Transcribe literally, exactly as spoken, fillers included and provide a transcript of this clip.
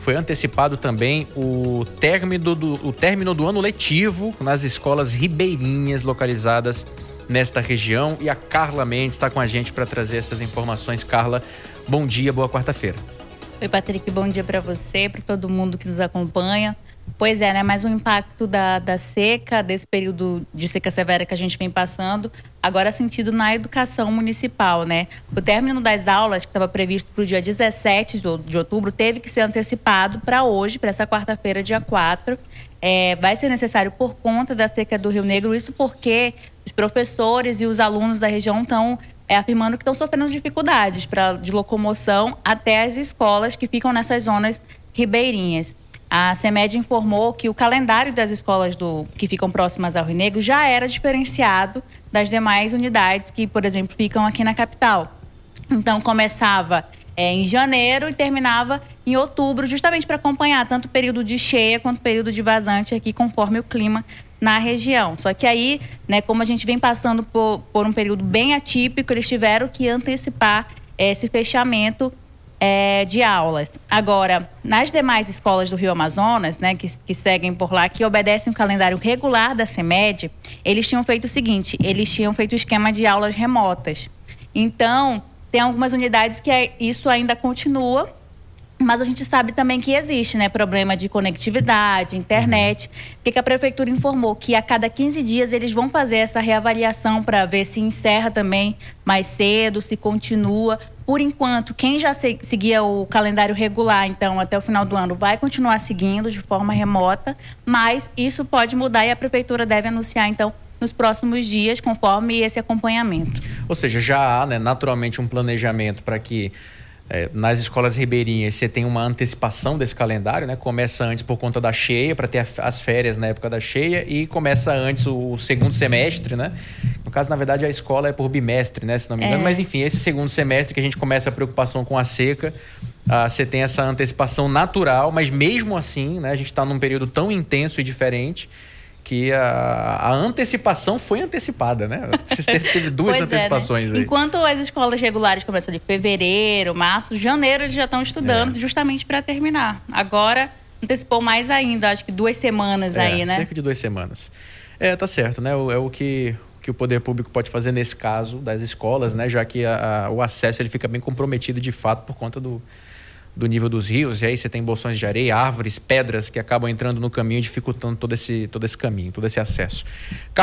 foi antecipado também o término do, o término do ano letivo nas escolas ribeirinhas localizadas nesta região. E a Carla Mendes está com a gente para trazer essas informações. Carla, bom dia, boa quarta-feira. Oi, Patrick, bom dia para você, para todo mundo que nos acompanha. Pois é, né? Mais um impacto da, da seca, desse período de seca severa que a gente vem passando, agora sentido na educação municipal, né? O término das aulas, que estava previsto para o dia dezessete de outubro, teve que ser antecipado para hoje, para essa quarta-feira, dia quatro. É, vai ser necessário por conta da seca do Rio Negro, isso porque os professores e os alunos da região estão é, afirmando que estão sofrendo dificuldades pra, de locomoção até as escolas que ficam nessas zonas ribeirinhas. A CEMED informou que o calendário das escolas do, que ficam próximas ao Rio Negro já era diferenciado das demais unidades que, por exemplo, ficam aqui na capital. Então, começava é, em janeiro e terminava em outubro, justamente para acompanhar tanto o período de cheia quanto o período de vazante aqui, conforme o clima na região. Só que aí, né, como a gente vem passando por, por um período bem atípico, eles tiveram que antecipar é, esse fechamento É, de aulas. Agora, nas demais escolas do Rio Amazonas, né, que, que seguem por lá, que obedecem o calendário regular da CEMED, eles tinham feito o seguinte, eles tinham feito o esquema de aulas remotas. Então, tem algumas unidades que é, isso ainda continua, mas a gente sabe também que existe, né, problema de conectividade, internet, porque que a prefeitura informou que a cada quinze dias eles vão fazer essa reavaliação para ver se encerra também mais cedo, se continua. Por enquanto, quem já se, seguia o calendário regular, então, até o final do ano, vai continuar seguindo de forma remota, mas isso pode mudar e a prefeitura deve anunciar, então, nos próximos dias, conforme esse acompanhamento. Ou seja, já há, né, naturalmente um planejamento para que É, nas escolas ribeirinhas você tem uma antecipação desse calendário, né? Começa antes por conta da cheia, para ter as férias na época da cheia, e começa antes o segundo semestre, né? No caso, na verdade, a escola é por bimestre, né? Se não me engano. É. Mas, enfim, esse segundo semestre que a gente começa a preocupação com a seca, ah, você tem essa antecipação natural, mas mesmo assim, né? A gente está num período tão intenso e diferente que a, a antecipação foi antecipada, né? Você teve duas pois antecipações é, né? aí. Enquanto as escolas regulares começam de fevereiro, março, janeiro, eles já estão estudando é. justamente para terminar. Agora, antecipou mais ainda, acho que duas semanas é, aí, né? cerca de duas semanas. É, tá certo, né? É o que, que o poder público pode fazer nesse caso das escolas, né? Já que a, a, o acesso ele fica bem comprometido de fato por conta do... do nível dos rios, e aí você tem bolsões de areia, árvores, pedras que acabam entrando no caminho e dificultando todo esse, todo esse caminho, todo esse acesso.